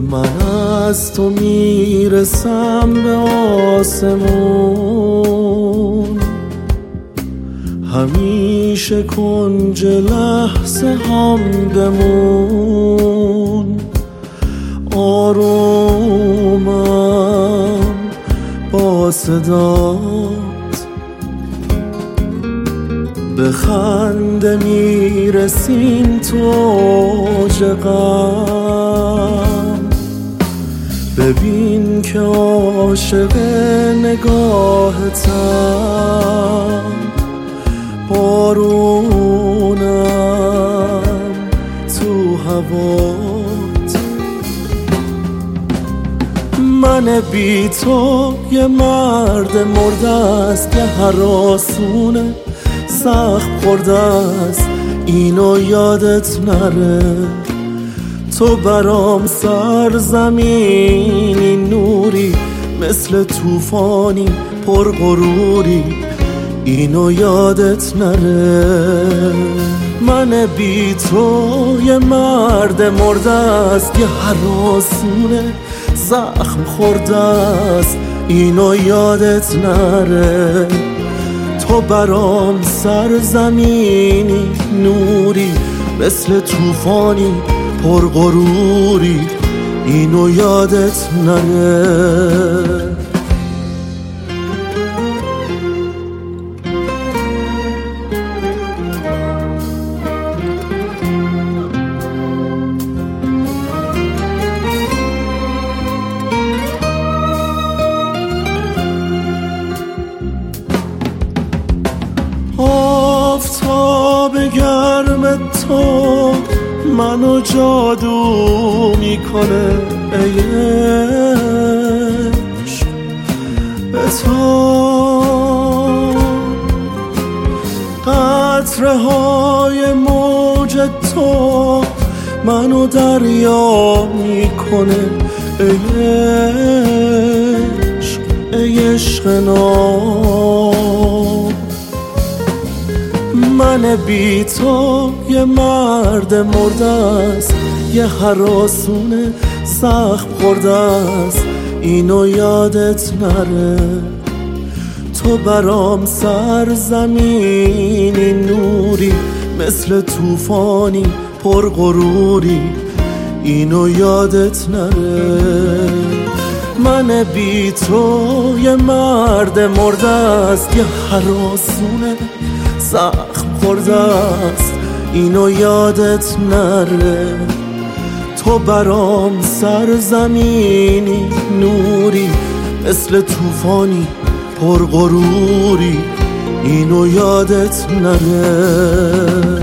من از تو میرسم به آسمون، همیشه کنج لحظه هم بمون. آرومم با صدات، به خنده میرسیم تو اوج غم. ببین که عاشق نگاهتم، بارونم تو هوات. من بی تو یه مرد مرده است، یه هراسونه سخت خورده است، اینو یادت نره. تو برام سرزمینی نوری، مثل طوفانی پر غروری، اینو یادت نره. من بی تو یه مرد مرده است، یه هراسونه زخم خورده است، اینو یادت نره. تو برام سرزمینی نوری، مثل طوفانی پر غروری، اینو یادت نره. آفتاب گرم تو منو جادو میکنه، ای عشق به تو. قطره های موج تو منو دریا میکنه، ای عشق ای عشق ناب. من بی تو یه مرد مرده است، یه هراسونه سخت خورده است، اینو یادت نره. تو برام سرزمینی نوری، مثل طوفانی پر غروری، اینو یادت نره. من بی تو یه مرد مرده است، یه هراسونه زخم خورده است، اینو یادت نره. تو برام سرزمینی نوری، مثل طوفانی پر غروری، اینو یادت نره.